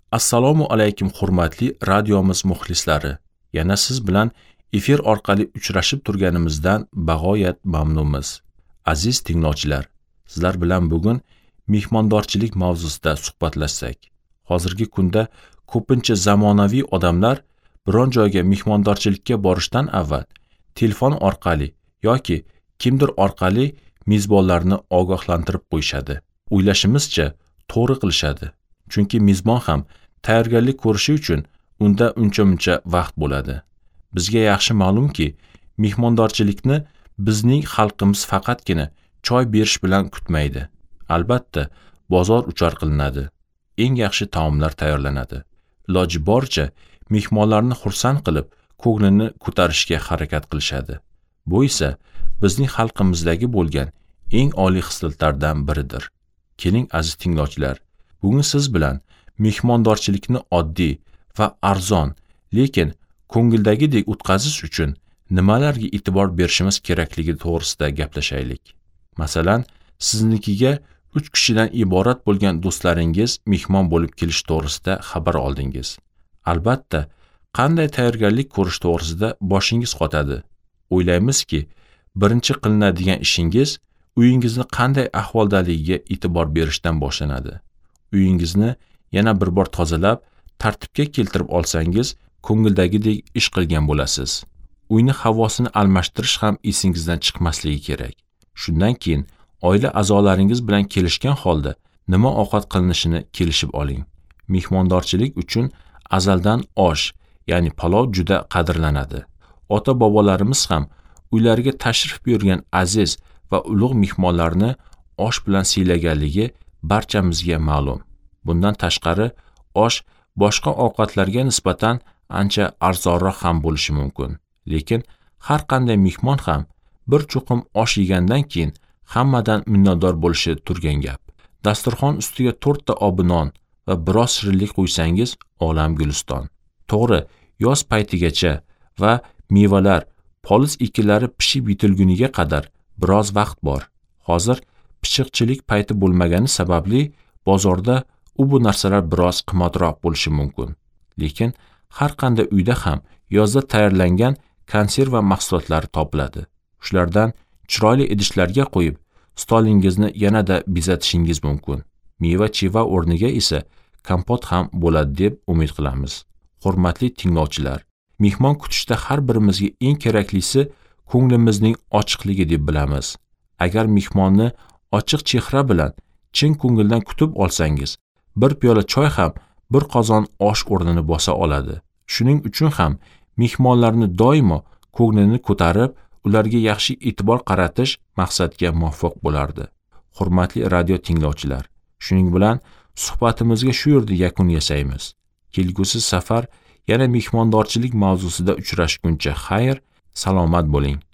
Assalomu alaykum hurmatli radiomiz muxlislari. Yana siz bilan efir orqali uchrashib turganimizdan bag'oyat mamnunmiz. Aziz tinglovchilar, sizlar bilan bugun mehmondorchilik mavzusida suhbatlashsak. Hozirgi kunda ko'pincha zamonaviy odamlar biron joyga mehmondorchilikka borishdan avval telefon orqali yoki kimdir orqali mezbonlarni ogohlantirib qo'yishadi. O'ylashimizcha, to'g'ri qilishadi. Chunki mezbon ham tayyorgarlik ko'rishi uchun unda uncha-muncha vaqt bo'ladi. Bizga yaxshi ma'lumki, mehmondorchilikni bizning xalqimiz faqatgina choy berish bilan kutmaydi. Albatta, bozor uchar qilinadi. Eng yaxshi taomlar tayyorlanadi. Iloji boricha mehmonlarni xursand qilib, ko'nglini ko'tarishga harakat qilishadi. Bu esa bizning xalqimizdagi bo'lgan eng oliy xislatlardan biridir. Keling aziz tinglovchilar, bugun siz bilan mehmondorchilikni oddiy va arzon, lekin ko'ngildagidek o'tkazish uchun nimalarga e'tibor berishimiz kerakligi to'g'risida gaplashaylik. Masalan, siznikiga 3 kishidan iborat bo'lgan do'stlaringiz mehmon bo'lib kelish to'g'risida xabar oldingiz. Albatta, qanday tayyorgarlik ko'rish to'g'risida boshingiz qotadi. O'ylaymizki, birinchi qilinadigan ishingiz uyingizni qanday ahvoldaligiga e'tibor berishdan boshlanadi. Uyingizni yana bir bor tozalab, tartibga keltirib olsangiz, ko'ngildagidek ish qilgan bo'lasiz. Uyni havosini almashtirish ham esingizdan chiqmasligi kerak. Shundan keyin oila a'zolaringiz bilan kelishgan holda nima ovqat qilinishini kelishib oling. Mehmondorchilik uchun azaldan osh, ya'ni palov juda qadrlanadi. Ota-bobolarimiz ham uylariga tashrif buyurgan aziz va ulug' mehmonlarni osh bilan siylaganligi barchamizga ma'lum. Bundan tashqari, osh boshqa ovqatlarga nisbatan ancha arzonroq ham bo'lishi mumkin. Lekin har qanday mehmon ham bir cho'qim osh yegandan keyin hammadan minnatdor bo'lishi turgan gap. Dasturxon ustiga 4 ta obinon va biroz shirinlik qo'ysangiz, olam guliston. To'g'ri, yoz paytigacha va mevalar, poliz ekinlari pishib yetilguniga qadar biroz vaqt bor. Hozir pishiqchilik payti bo'lmagani sababli bozorda bu narsalar biroz qimmatroq bo'lishi mumkin. Lekin har qanday uyda ham yozda tayyorlangan konserva mahsulotlari topiladi. Shulardan chiroyli idishlarga qo'yib, stolingizni yanada bezatishingiz mumkin. Meva-cheva o'rniga esa kompot ham bo'ladi deb umid qilamiz. Hurmatli tinglovchilar, mehmon kutishda har birimizga eng keraklisi ko'nglimizning ochiqligi deb bilamiz. Agar mehmonni ochiq chehra bilan chin ko'ngildan kutib olsangiz, bir piyola choy ham bir qozon osh o'rnini bosa oladi. Shuning uchun ham mehmonlarni doimo ko'nglini ko'tarib, ularga yaxshi e'tibor qaratish maqsadga muvofiq bo'lardi. Hurmatli radio tinglovchilar, shuning bilan suhbatimizga shu yerda yakun yasaymiz. Kelgusi safar yana mehmondorchilik mavzusida uchrashguncha xayr, salomat bo'ling.